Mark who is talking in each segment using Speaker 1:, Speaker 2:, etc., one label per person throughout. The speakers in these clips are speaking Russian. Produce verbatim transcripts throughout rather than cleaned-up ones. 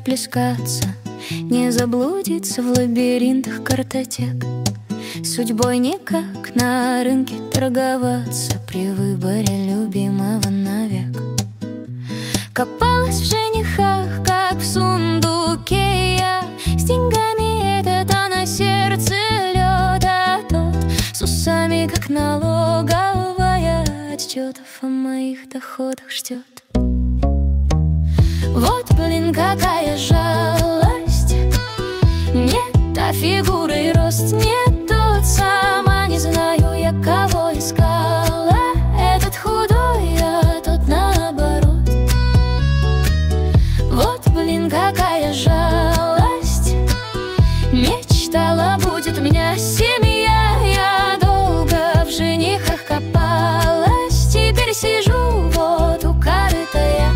Speaker 1: расплескаться, не заблудиться в лабиринтах картотек, судьбой никак на рынке торговаться, при выборе любимого навек. Копалась в женихах, как в сундуке я, с деньгами этот, а на сердце лед, а тот с усами, как налоговая, отчетов о моих доходах ждет. Вот, блин, какая жалость, не та фигура и рост, не тот, сама не знаю я, кого искала. Этот худой, а тот наоборот. Вот, блин, какая жалость, мечтала, будет у меня семья. Я долго в женихах копалась, теперь сижу вот у корыта я.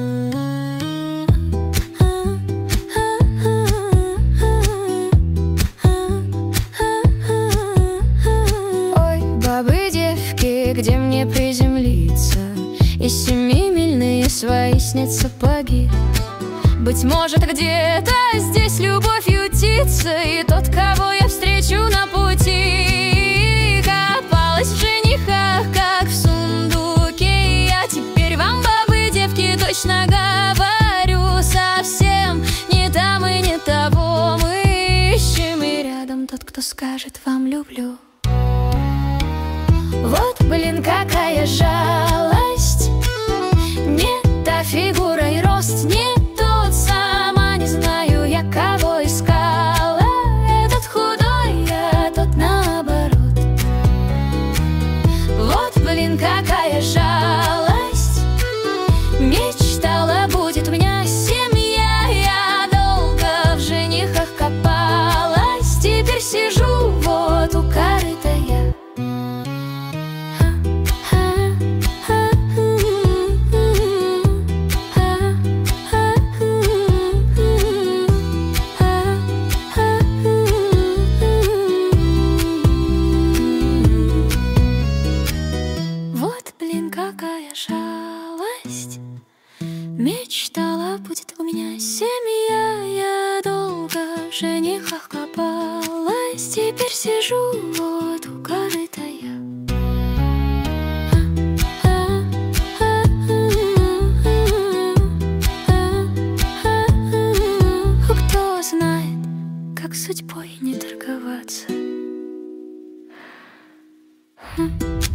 Speaker 1: Где мне приземлиться, и семимильные свои снят сапоги. Быть может, где-то здесь любовь ютится, и тот, кого я встречу на пути. Копалась в женихах, как в сундуке я, теперь вам, бабы, девки, точно говорю, совсем не там и не того мы ищем, и рядом тот, кто скажет вам люблю. Вот, блин, какая жалость, не та фигура и рост, не тот, сама не знаю я, кого искала. Этот худой, а тот наоборот. Вот, блин, какая жалость, мечтала, будет у меня семья. Я долго в женихах копалась, теперь сижу вот у корыта я. Какая жалость, мечтала, будет у меня семья. Я долго в женихах копалась, теперь сижу вот у корыта я. Кто знает, как судьбой не торговаться.